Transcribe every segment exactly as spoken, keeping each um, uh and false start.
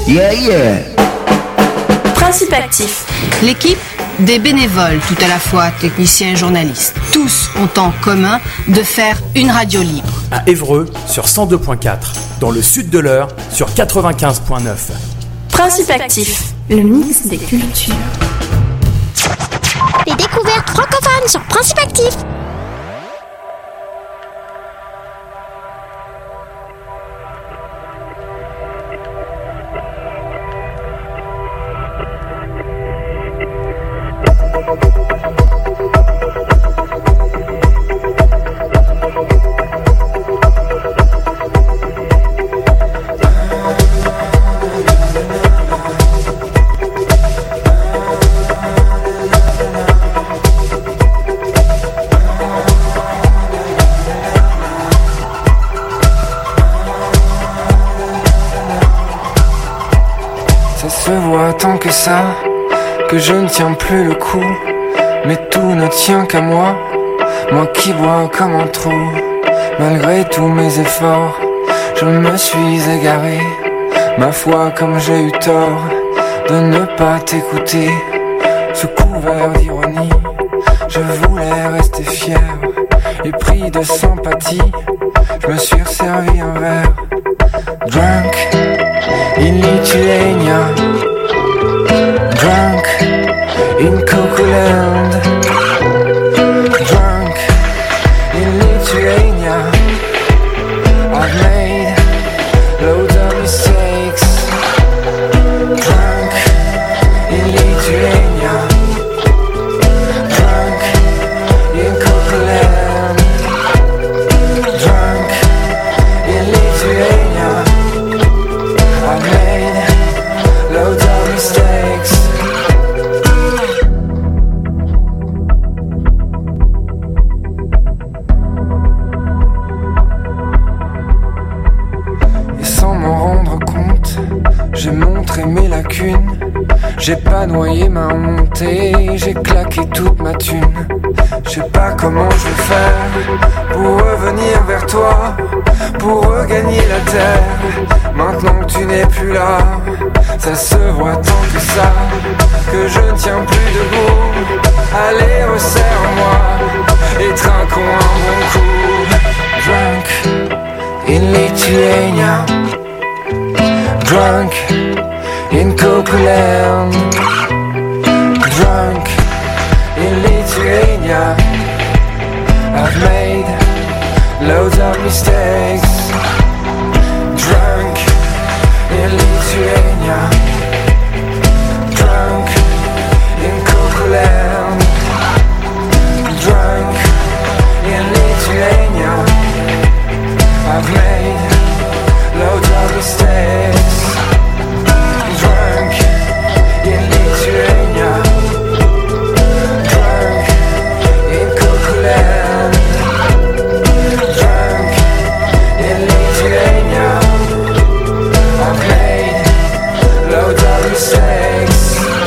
Yeah, yeah. Principe actif. L'équipe des bénévoles, tout à la fois techniciens et journalistes. Tous ont en commun de faire une radio libre. À Évreux sur cent deux virgule quatre, dans le sud de l'Eure sur quatre-vingt-quinze virgule neuf. Principe actif. Le mix des cultures. Les découvertes francophones sur Principe actif. Tant que ça, que je ne tiens plus le coup, mais tout ne tient qu'à moi, moi qui bois comme un trou. Malgré tous mes efforts, je me suis égaré, ma foi comme j'ai eu tort de ne pas t'écouter. Sous couvert d'ironie, je voulais rester fier, et pris de sympathie, je me suis resservi un verre. Drunk in Lithuania, drunk in Cocoland, drunk in Lithuania. I've made loads of mistakes. Drunk in Lithuania, drunk in Cocoland, drunk in Lithuania. I've made loads of mistakes. J'ai montré mes lacunes, j'ai pas noyé ma honte et j'ai claqué toute ma thune. Je sais pas comment je vais faire pour revenir vers toi, pour regagner la terre. Maintenant que tu n'es plus là, ça se voit tant que ça, que je ne tiens plus debout. Allez, resserre-moi et trinquons un bon coup. Drunk in Lithuania, drunk in Cocoland, drunk in Lithuania. I've made loads of mistakes. Drunk in Lithuania, drunk in Cocoland, drunk in Lithuania. I've made loads of mistakes. Drunk in Lithuania, drunk in Cocoland, drunk in Lithuania. I've made loads of mistakes.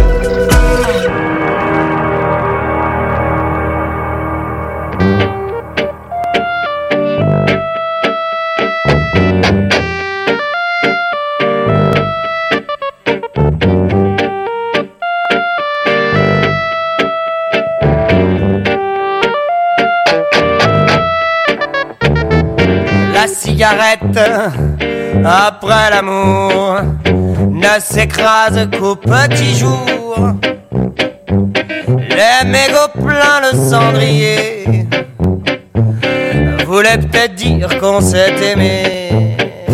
Cigarette après l'amour ne s'écrase qu'au petit jour. Les mégots pleins le cendrier voulaient peut-être dire qu'on s'est aimé.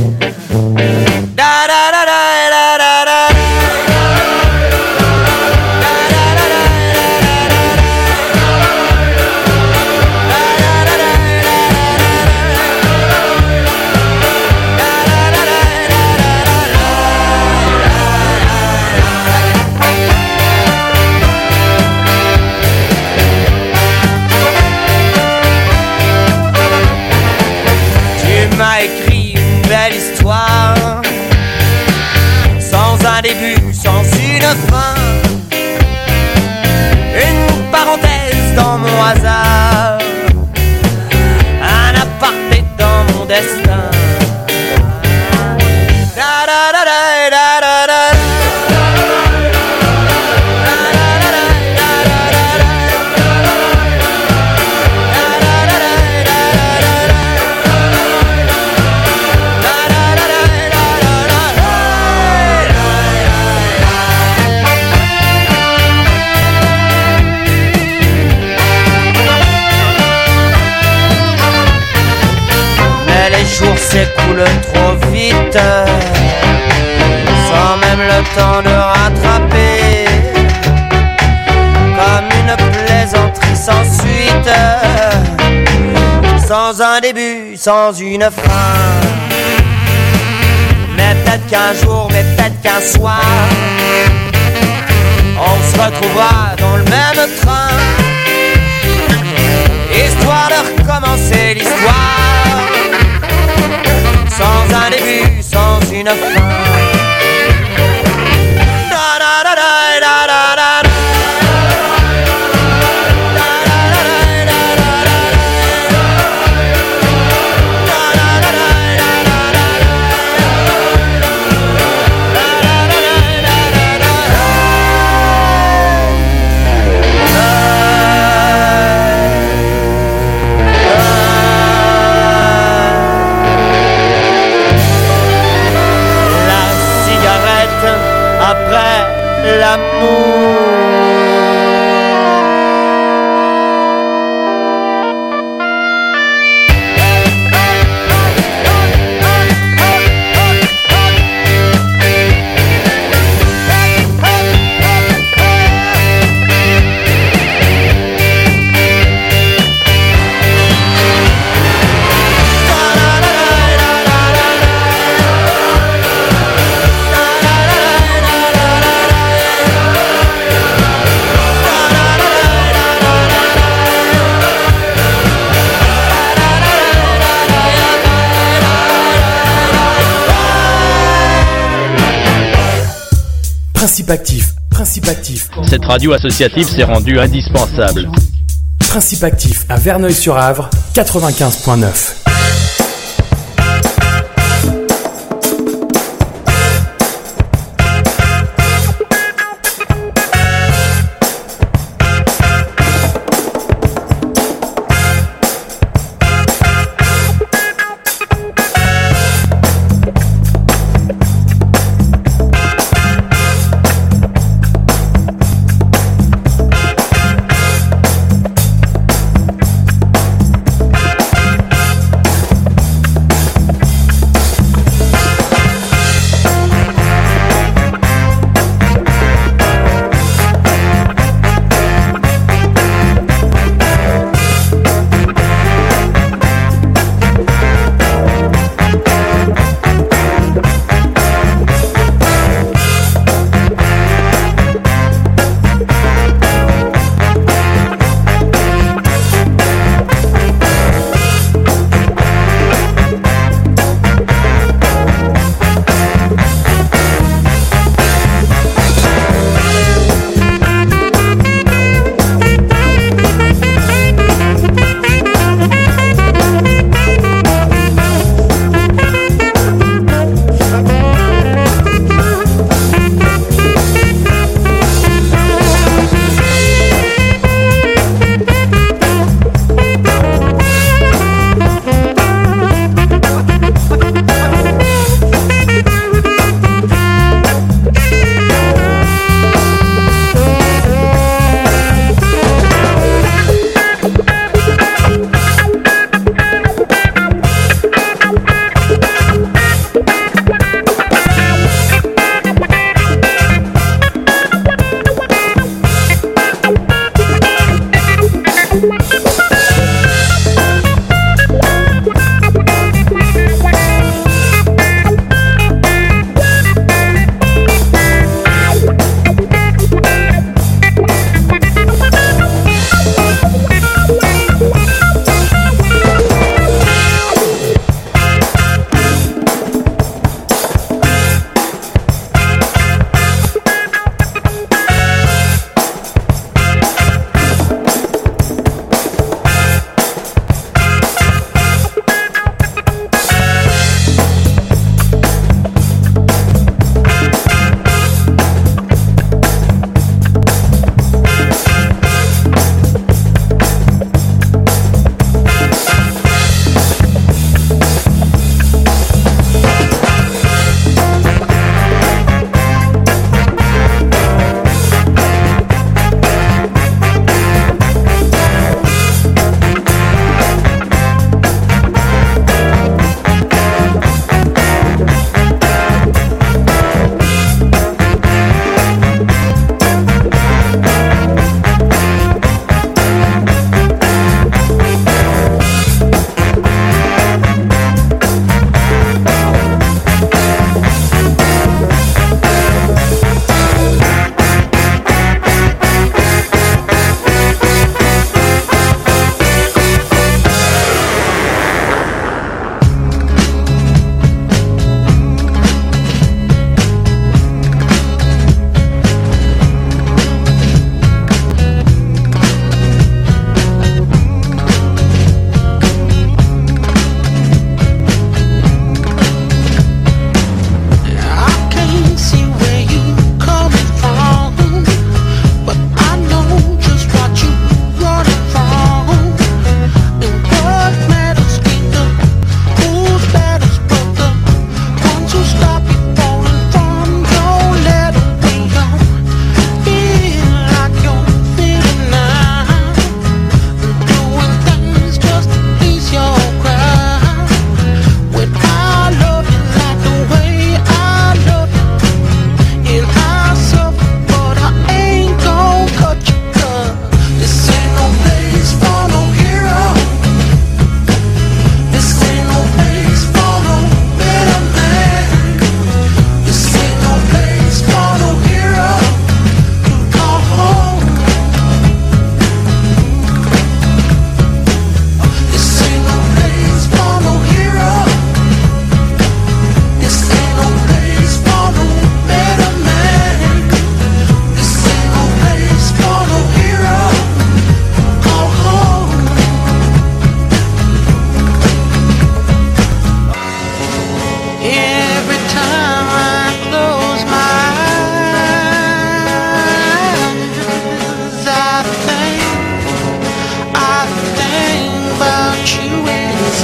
Da da da da da da da. M'a écrit une belle histoire, sans un début, sans une fin, une parenthèse dans mon hasard, un aparté dans mon destin. Da da da da da da da. s'écoule trop vite, sans même le temps de rattraper, comme une plaisanterie sans suite, sans un début, sans une fin. Mais peut-être qu'un jour, mais peut-être qu'un soir, on se retrouvera dans le même train, histoire de recommencer l'histoire, sans un début, sans une fin. Après l'amour, Principe actif, principe actif. Cette radio associative s'est rendue indispensable. Principe actif à Verneuil-sur-Avre, quatre-vingt-quinze point neuf.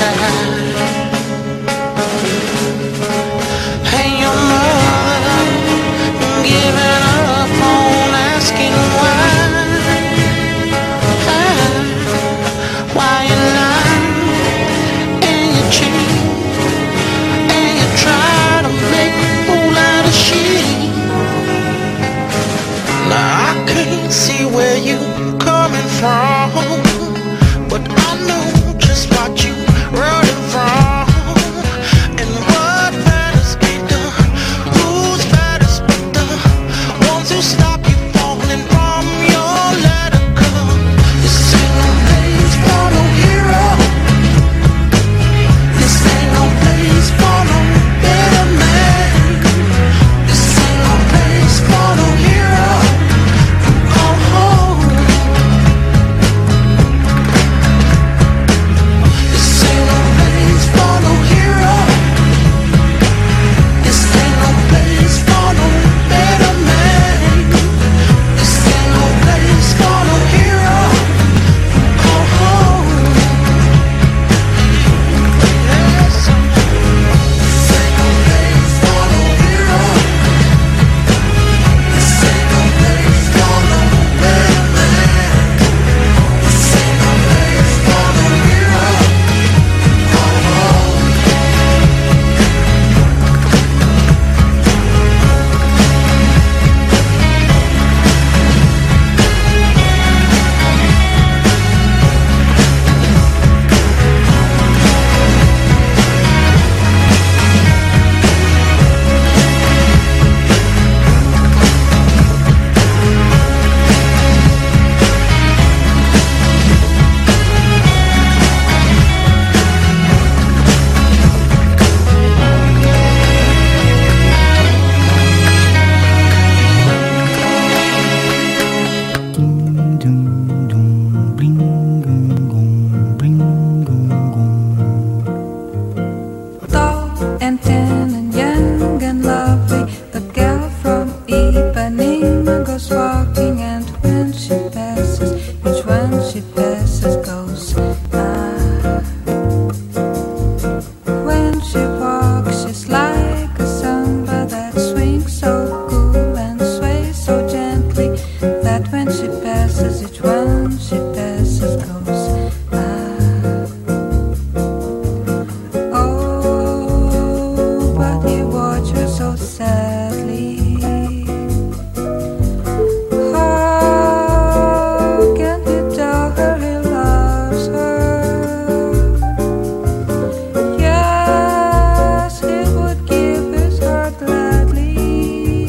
side. And your mother giving up on asking why. Why you lie and you cheat and you try to make a fool out of she. Now I can't see where you coming from, but I know just what you running from. And what matters be done, who's better spit the ones who stop you falling from your ladder. Come, this ain't no place for no hero. This ain't no place for no better man. This ain't no place for no hero. Come home. This ain't no place for no hero. This ain't no place for no better man. This ain't no place for no hero. Come home. Yes. This ain't no place for no hero. This ain't no place for no better man. This ain't no place for no hero. Come home. Tall and thin and young and lovely, the girl from Ipanema goes walking, and when she passes, each one she passes goes ah. When she walks, she's like a samba that swings so cool and sways so gently, that when she passes, each one she passes goes ah. Oh, but he watched her so sadly. How can he tell her he loves her? Yes, he would give his heart gladly.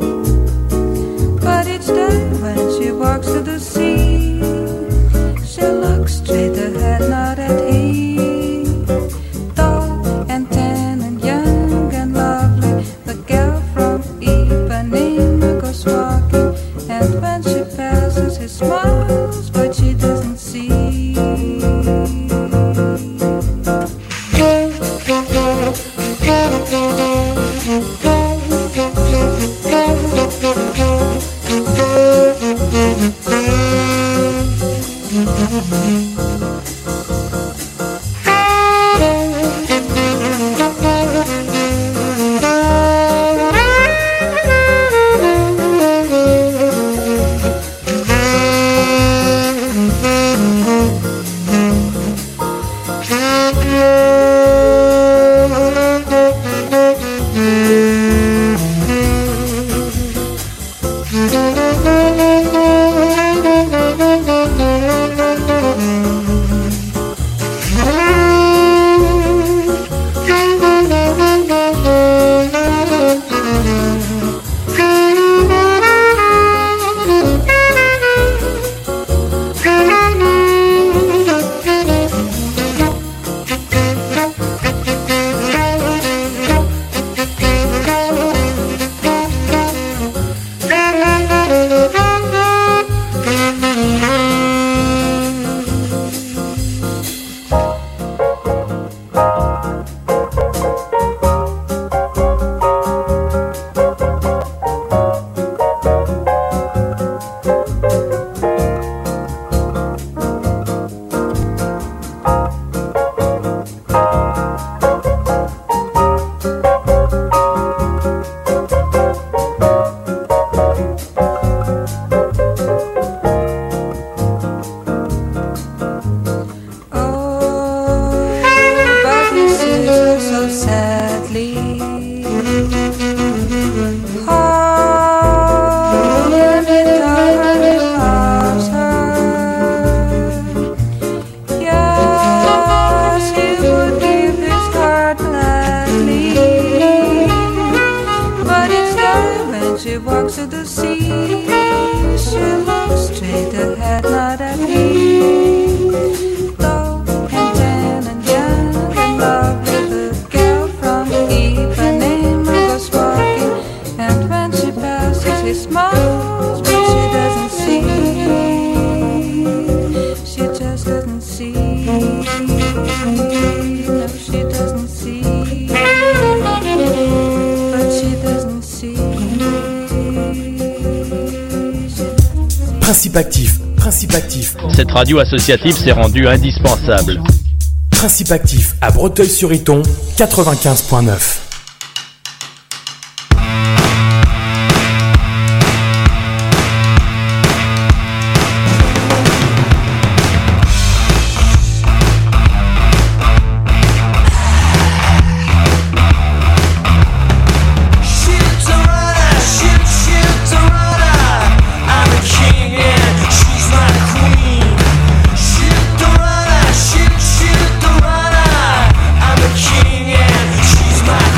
But each day when she walks to the sea, she looks straight ahead, not at him. Tall and tan and young and lovely, the girl from Ipanema goes walking, and when she passes, he smiles, but she doesn't see. had not at ease. Tall and tan and young and lovely, the girl from Ipanema goes walking, and when she passes, he smiles, but she doesn't see. She just doesn't see. No, she doesn't see. But she doesn't see. Principe actif, principe actif. Cette radio associative s'est rendue indispensable. Principe actif à Breteuil-sur-Iton, quatre-vingt-quinze point neuf. She's my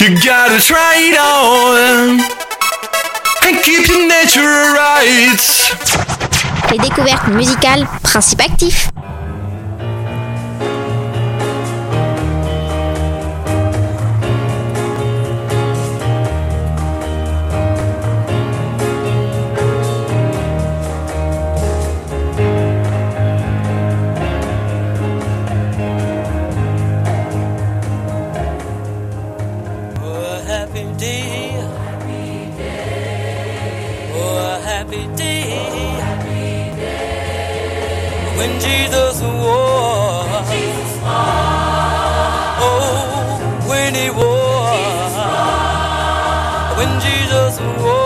You gotta try it on and keep your natural rights. Les découvertes musicales, principe actif. When Jesus wore, oh, when he wore, when Jesus wore.